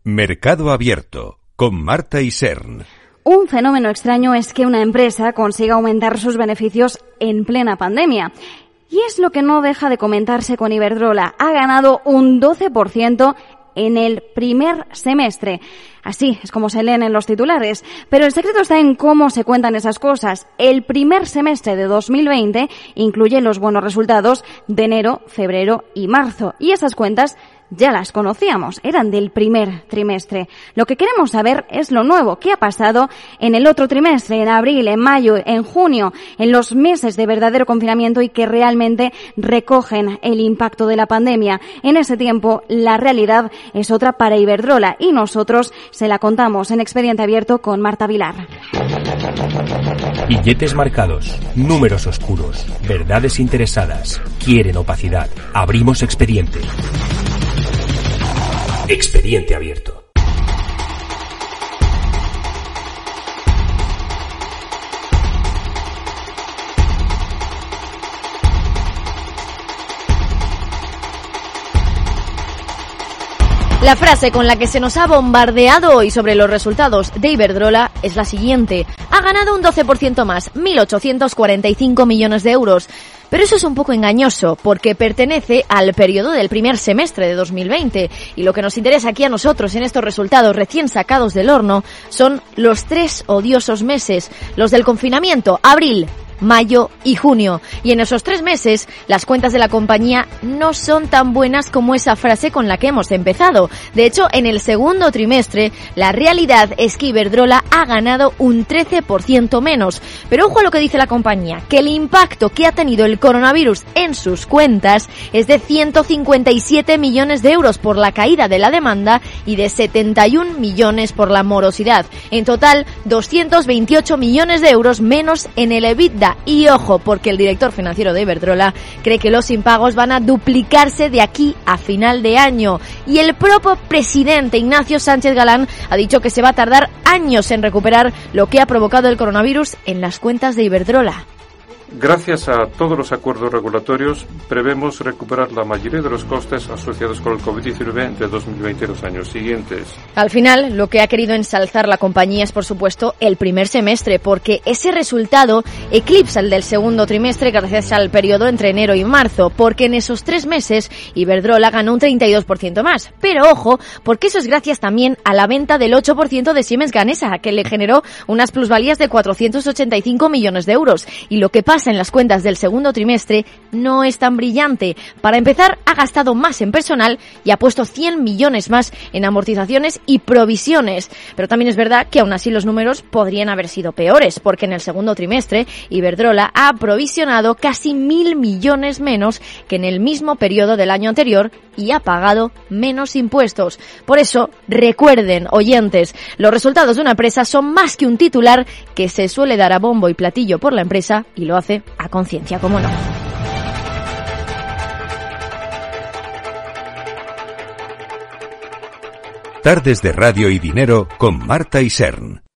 Mercado Abierto, con Marta Isern. Un fenómeno extraño es que una empresa consiga aumentar sus beneficios en plena pandemia. Y es lo que no deja de comentarse con Iberdrola. Ha ganado un 12% en el primer semestre. Así es como se leen en los titulares. Pero el secreto está en cómo se cuentan esas cosas. El primer semestre de 2020 incluye los buenos resultados de enero, febrero y marzo. Y esas cuentas ya las conocíamos, eran del primer trimestre. Lo que queremos saber es lo nuevo, qué ha pasado en el otro trimestre, en abril, en mayo, en junio, en los meses de verdadero confinamiento y que realmente recogen el impacto de la pandemia. En ese tiempo, la realidad es otra para Iberdrola y nosotros se la contamos en Expediente Abierto con Marta Vilar. Billetes marcados, números oscuros, verdades interesadas, quieren opacidad. Abrimos expediente. Expediente Abierto. La frase con la que se nos ha bombardeado hoy sobre los resultados de Iberdrola es la siguiente. Ha ganado un 12% más, 1.845 millones de euros. Pero eso es un poco engañoso, porque pertenece al periodo del primer semestre de 2020. Y lo que nos interesa aquí a nosotros en estos resultados recién sacados del horno son los 3 odiosos meses, los del confinamiento, abril, mayo y junio. Y en esos 3 meses, las cuentas de la compañía no son tan buenas como esa frase con la que hemos empezado. De hecho, en el segundo trimestre, la realidad es que Iberdrola ha ganado un 13% menos. Pero ojo a lo que dice la compañía, que el impacto que ha tenido el coronavirus en sus cuentas es de 157 millones de euros por la caída de la demanda y de 71 millones por la morosidad. En total, 228 millones de euros menos en el EBITDA. Y ojo, porque el director financiero de Iberdrola cree que los impagos van a duplicarse de aquí a final de año. Y el propio presidente Ignacio Sánchez Galán ha dicho que se va a tardar años en recuperar lo que ha provocado el coronavirus en las cuentas de Iberdrola. Gracias a todos los acuerdos regulatorios, prevemos recuperar la mayoría de los costes asociados con el COVID-19 de 2020 y los años siguientes. Al final, lo que ha querido ensalzar la compañía es, por supuesto, el primer semestre, porque ese resultado eclipsa el del segundo trimestre gracias al periodo entre enero y marzo, porque en esos 3 meses Iberdrola ganó un 32% más. Pero ojo, porque eso es gracias también a la venta del 8% de Siemens Gamesa, que le generó unas plusvalías de 485 millones de euros. Y lo que pasa en las cuentas del segundo trimestre no es tan brillante. Para empezar, ha gastado más en personal y ha puesto 100 millones más en amortizaciones y provisiones. Pero también es verdad que aún así los números podrían haber sido peores, porque en el segundo trimestre Iberdrola ha provisionado casi 1.000 millones menos que en el mismo periodo del año anterior y ha pagado menos impuestos. Por eso, recuerden, oyentes, los resultados de una empresa son más que un titular que se suele dar a bombo y platillo por la empresa y lo hace a conciencia, como no. Tardes de Radio y Dinero con Marta Isern.